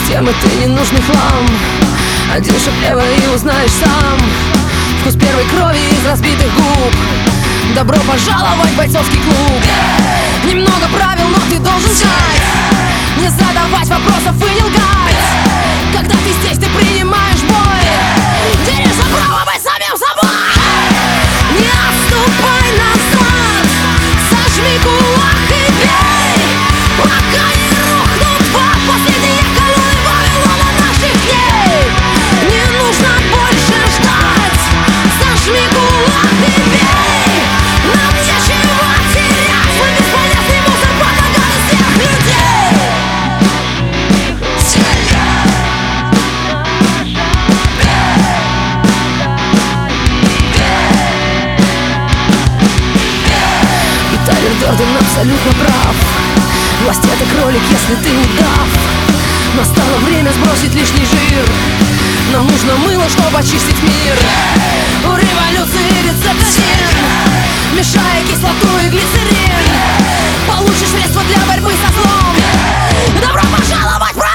Системы ты ненужный хлам. Один шаг влево и узнаешь сам вкус первой крови из разбитых губ. Добро пожаловать в бойцовский клуб. Немного правил, но ты должен знать, не задавать вопросов и не лгать. Когда ты здесь, ты принимаешь бой, делишься право быть самим собой. Не отступай назад, сожми кулак и бей, пока не рухнут два последние колонны Вавилона наших дней. Не нужно больше ждать, сожми кулак и бей. Нам нечего терять, мы бесполезный мусор под ногами всех людей. И Тайлер Дёрден абсолютно прав. Власть — это кролик, если ты удав. Настало время сбросить лишний жир. Нам нужно мыло, чтобы очистить мир. У революции рецепт один: мешая кислоту и глицерин, получишь средства для борьбы со злом. Добро пожаловать в